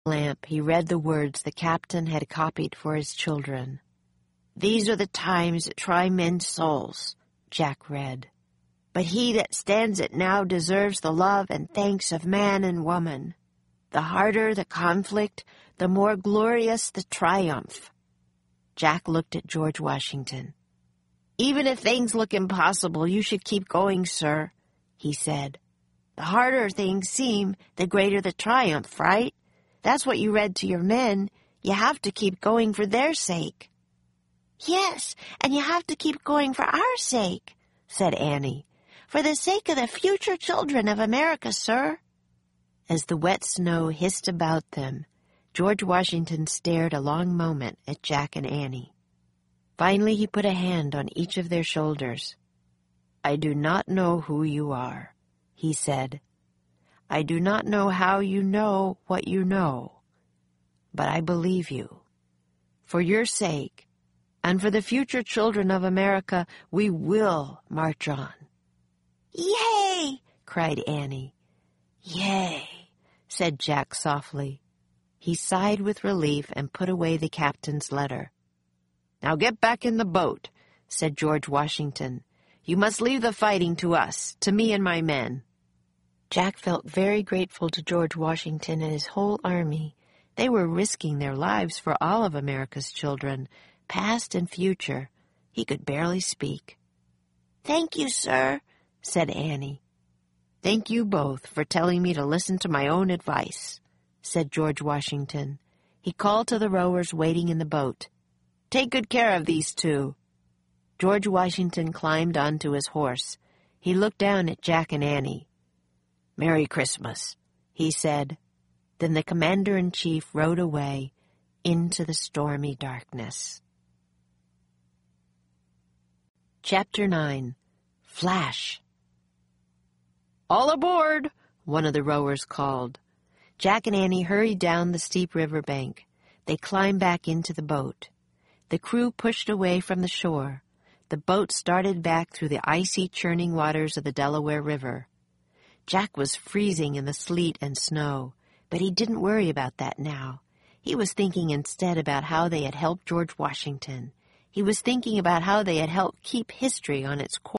lamp, he read the words the captain had copied for his children. "These are the times that try men's souls," Jack read. "But he that stands it now deserves the love and thanks of man and woman. The harder the conflict, the more glorious the triumph." Jack looked at George Washington. "Even if things look impossible, you should keep going, sir," he said. "The harder things seem, the greater the triumph, right? That's what you read to your men. You have to keep going for their sake." "Yes, and you have to keep going for our sake," said Annie. "For the sake of the future children of America, sir." As the wet snow hissed about them, George Washington stared a long moment at Jack and Annie. Finally, he put a hand on each of their shoulders. "I do not know who you are," he said. "I do not know how you know what you know, but I believe you. For your sake, and for the future children of America, we will march on." "Yay!" cried Annie. "Yay!" said Jack softly. He sighed with relief and put away the captain's letter. "Now get back in the boat," said George Washington. "You must leave the fighting to us, to me and my men." Jack felt very grateful to George Washington and his whole army. They were risking their lives for all of America's children, past and future. He could barely speak. "Thank you, sir," said Annie. "Thank you both for telling me to listen to my own advice," said George Washington. He called to the rowers waiting in the boat. "Take good care of these two." George Washington climbed onto his horse. He looked down at Jack and Annie. "Merry Christmas," he said. Then the commander-in-chief rode away into the stormy darkness. Chapter 9. Flash. "All aboard!" one of the rowers called. Jack and Annie hurried down the steep river bank. They climbed back into the boat. The crew pushed away from the shore. The boat started back through the icy, churning waters of the Delaware River. Jack was freezing in the sleet and snow, but he didn't worry about that now. He was thinking instead about how they had helped George Washington. He was thinking about how they had helped keep history on its course.